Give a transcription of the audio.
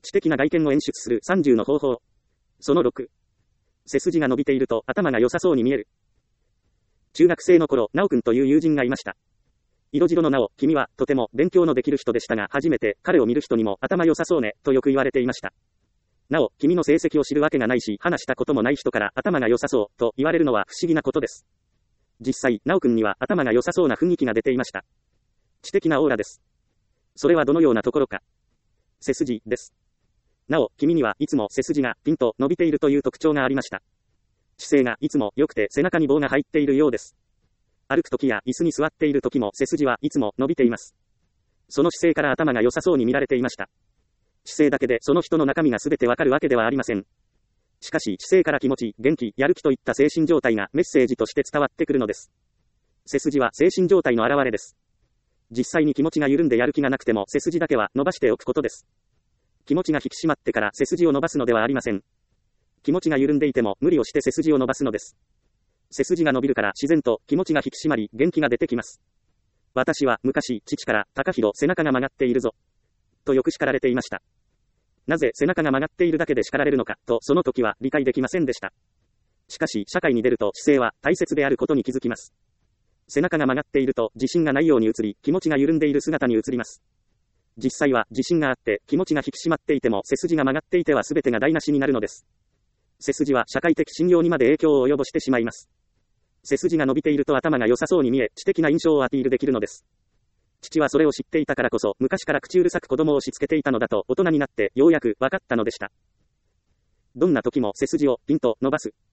知的な外見を演出する30の方法。その6。背筋が伸びていると頭が良さそうに見える。中学生の頃、なおくんという友人がいました。色白のなお、君はとても勉強のできる人でしたが、初めて彼を見る人にも頭良さそうね、とよく言われていました。なお、君の成績を知るわけがないし、話したこともない人から頭が良さそう、と言われるのは不思議なことです。実際、なおくんには頭が良さそうな雰囲気が出ていました。知的なオーラです。それはどのようなところか。背筋です。なお、君にはいつも背筋がピンと伸びているという特徴がありました。姿勢がいつも良くて背中に棒が入っているようです。歩くときや椅子に座っているときも背筋はいつも伸びています。その姿勢から頭が良さそうに見られていました。姿勢だけでその人の中身が全てわかるわけではありません。しかし姿勢から気持ち、元気、やる気といった精神状態がメッセージとして伝わってくるのです。背筋は精神状態の表れです。実際に気持ちが緩んでやる気がなくても背筋だけは伸ばしておくことです。気持ちが引き締まってから背筋を伸ばすのではありません。気持ちが緩んでいても無理をして背筋を伸ばすのです。背筋が伸びるから自然と気持ちが引き締まり元気が出てきます。私は昔父から高弘背中が曲がっているぞとよく叱られていました。なぜ背中が曲がっているだけで叱られるのかとその時は理解できませんでした。しかし社会に出ると姿勢は大切であることに気づきます。背中が曲がっていると自信がないように映り気持ちが緩んでいる姿に映ります。実際は自信があって気持ちが引き締まっていても背筋が曲がっていては全てが台無しになるのです。背筋は社会的信用にまで影響を及ぼしてしまいます。背筋が伸びていると頭が良さそうに見え、知的な印象をアピールできるのです。父はそれを知っていたからこそ、昔から口うるさく子供をしつけていたのだと大人になってようやく分かったのでした。どんな時も背筋をピンと伸ばす。